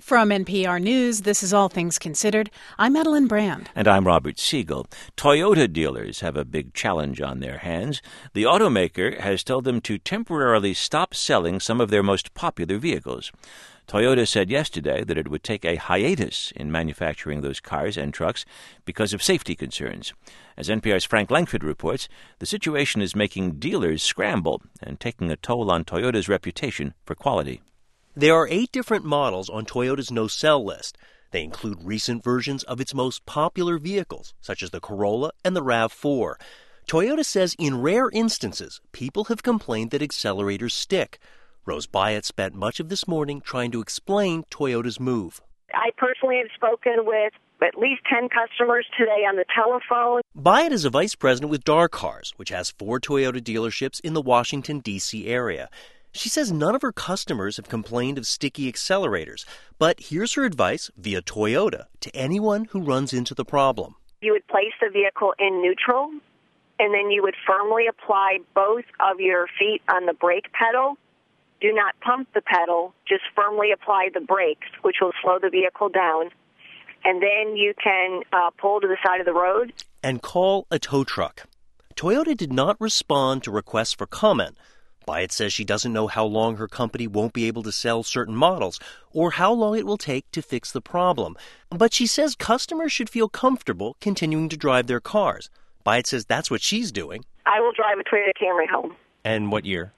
From NPR News, this is All Things Considered. I'm Madeline Brand. And I'm Robert Siegel. Toyota dealers have a big challenge on their hands. The automaker has told them to temporarily stop selling some of their most popular vehicles. Toyota said yesterday that it would take a hiatus in manufacturing those cars and trucks because of safety concerns. As NPR's Frank Langford reports, the situation is making dealers scramble and taking a toll on Toyota's reputation for quality. There are 8 different models on Toyota's no-sell list. They include recent versions of its most popular vehicles, such as the Corolla and the RAV4. Toyota says in rare instances, people have complained that accelerators stick. Rose Byatt spent much of this morning trying to explain Toyota's move. I personally have spoken with at least 10 customers today on the telephone. Byatt is a vice president with Dar Cars, which has 4 Toyota dealerships in the Washington, D.C. area. She says none of her customers have complained of sticky accelerators, but here's her advice via Toyota to anyone who runs into the problem. You would place the vehicle in neutral, and then you would firmly apply both of your feet on the brake pedal. Do not pump the pedal, just firmly apply the brakes, which will slow the vehicle down. And then you can pull to the side of the road. And call a tow truck. Toyota did not respond to requests for comment. Byatt says she doesn't know how long her company won't be able to sell certain models or how long it will take to fix the problem. But she says customers should feel comfortable continuing to drive their cars. Byatt says that's what she's doing. I will drive a Toyota Camry home. And what year?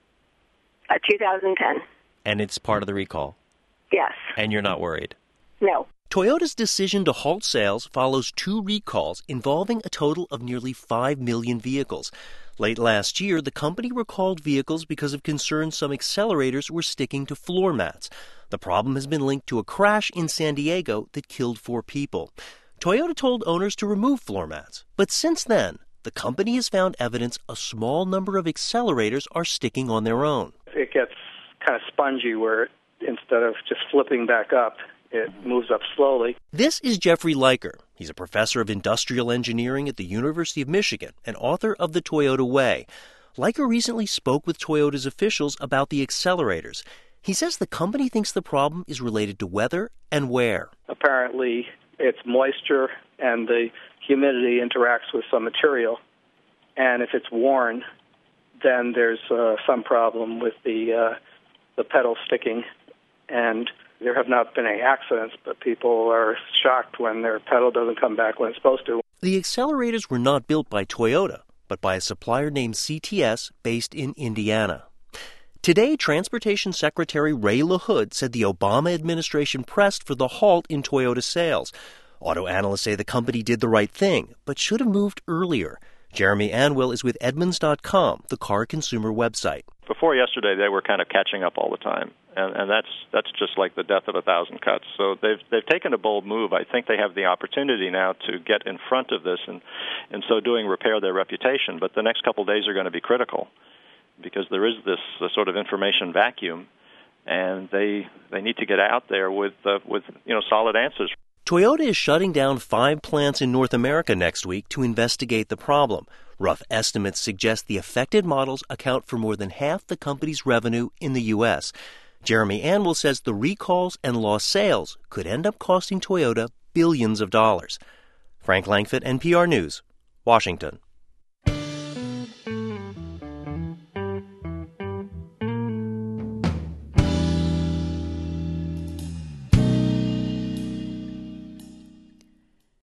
2010. And it's part of the recall? Yes. And you're not worried? No. Toyota's decision to halt sales follows 2 recalls involving a total of nearly 5 million vehicles. Late last year, the company recalled vehicles because of concerns some accelerators were sticking to floor mats. The problem has been linked to a crash in San Diego that killed 4 people. Toyota told owners to remove floor mats. But since then, the company has found evidence a small number of accelerators are sticking on their own. It gets kind of spongy where instead of just flipping back up, it moves up slowly. This is Jeffrey Liker. He's a professor of industrial engineering at the University of Michigan and author of The Toyota Way. Liker recently spoke with Toyota's officials about the accelerators. He says the company thinks the problem is related to weather and wear. Apparently, it's moisture and the humidity interacts with some material. And if it's worn, then there's some problem with the pedal sticking. And there have not been any accidents, but people are shocked when their pedal doesn't come back when it's supposed to. The accelerators were not built by Toyota, but by a supplier named CTS based in Indiana. Today, Transportation Secretary Ray LaHood said the Obama administration pressed for the halt in Toyota sales. Auto analysts say the company did the right thing, but should have moved earlier. Jeremy Anwyl is with Edmunds.com, the car consumer website. Before yesterday, they were kind of catching up all the time, and that's just like the death of 1,000 cuts. So they've taken a bold move. I think they have the opportunity now to get in front of this and so doing repair their reputation. But the next couple of days are going to be critical because there is this sort of information vacuum, and they need to get out there with solid answers. Toyota is shutting down 5 plants in North America next week to investigate the problem. Rough estimates suggest the affected models account for more than half the company's revenue in the U.S. Jeremy Anwyl says the recalls and lost sales could end up costing Toyota billions of dollars. Frank Langford, NPR News, Washington.